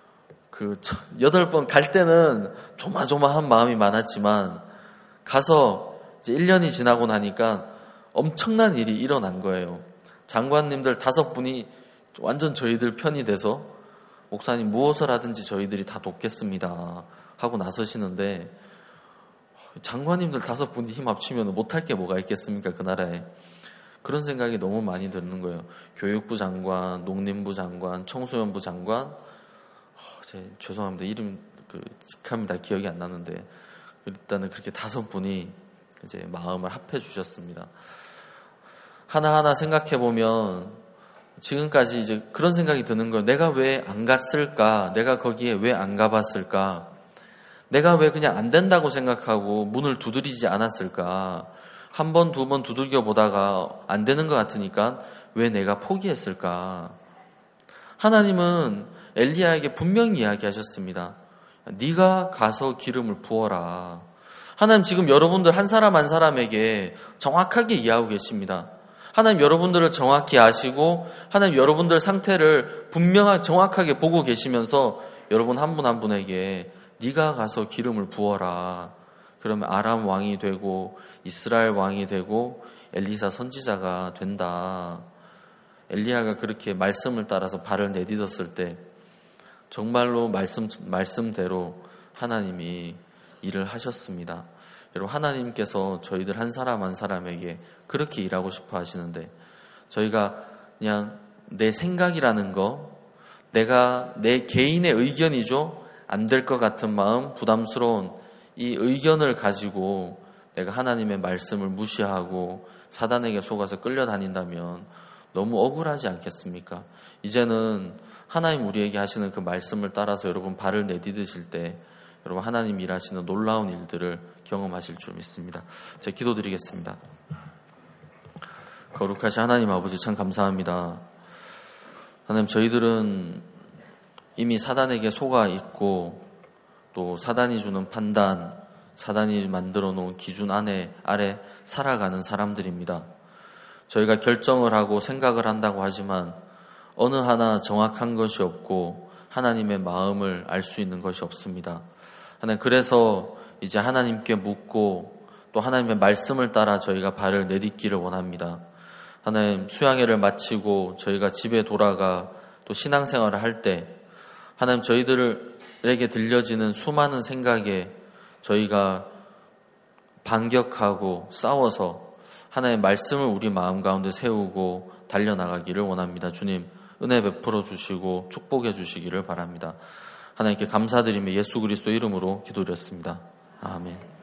8번 갈 때는 조마조마한 마음이 많았지만, 가서 이제 1년이 지나고 나니까 엄청난 일이 일어난 거예요. 장관님들 5분이 완전 저희들 편이 돼서 목사님 무엇을 하든지 저희들이 다 돕겠습니다 하고 나서시는데, 장관님들 5분이 힘 합치면 못할 게 뭐가 있겠습니까, 그 나라에. 그런 생각이 너무 많이 드는 거예요. 교육부 장관, 농림부 장관, 청소년부 장관, 죄송합니다. 이름 직함이 다 기억이 안 나는데, 일단은 그렇게 5분이 이제 마음을 합해 주셨습니다. 하나하나 생각해 보면 지금까지 이제 그런 생각이 드는 거예요. 내가 왜 안 갔을까? 내가 거기에 왜 안 가봤을까? 내가 왜 그냥 안 된다고 생각하고 문을 두드리지 않았을까? 한 번, 두 번 두들겨 보다가 안 되는 것 같으니까 왜 내가 포기했을까? 하나님은 엘리야에게 분명히 이야기하셨습니다. 네가 가서 기름을 부어라. 하나님 지금 여러분들 한 사람 한 사람에게 정확하게 이해하고 계십니다. 하나님 여러분들을 정확히 아시고 하나님 여러분들 상태를 분명하게 정확하게 보고 계시면서 여러분 한 분 한 분에게 네가 가서 기름을 부어라. 그러면 아람 왕이 되고 이스라엘 왕이 되고 엘리사 선지자가 된다. 엘리야가 그렇게 말씀을 따라서 발을 내딛었을 때 정말로 말씀대로 하나님이 일을 하셨습니다. 여러분 하나님께서 저희들 한 사람 한 사람에게 그렇게 일하고 싶어 하시는데 저희가 그냥 내 생각이라는 거 내가 내 개인의 의견이죠. 안 될 것 같은 마음 부담스러운 이 의견을 가지고 내가 하나님의 말씀을 무시하고 사단에게 속아서 끌려다닌다면 너무 억울하지 않겠습니까? 이제는 하나님 우리에게 하시는 그 말씀을 따라서 여러분 발을 내디드실 때 여러분 하나님 일하시는 놀라운 일들을 경험하실 줄 믿습니다. 제가 기도드리겠습니다. 거룩하신 하나님 아버지 참 감사합니다. 하나님 저희들은 이미 사단에게 속아 있고 또 사단이 주는 판단, 사단이 만들어 놓은 기준 아래 살아가는 사람들입니다. 저희가 결정을 하고 생각을 한다고 하지만 어느 하나 정확한 것이 없고 하나님의 마음을 알 수 있는 것이 없습니다. 하나님 그래서 이제 하나님께 묻고 또 하나님의 말씀을 따라 저희가 발을 내딛기를 원합니다. 하나님 수양회를 마치고 저희가 집에 돌아가 또 신앙생활을 할 때 하나님 저희들에게 들려지는 수많은 생각에 저희가 반격하고 싸워서 하나님의 말씀을 우리 마음 가운데 세우고 달려나가기를 원합니다. 주님 은혜 베풀어 주시고 축복해 주시기를 바랍니다. 하나님께 감사드리며 예수 그리스도 이름으로 기도드렸습니다. 아멘.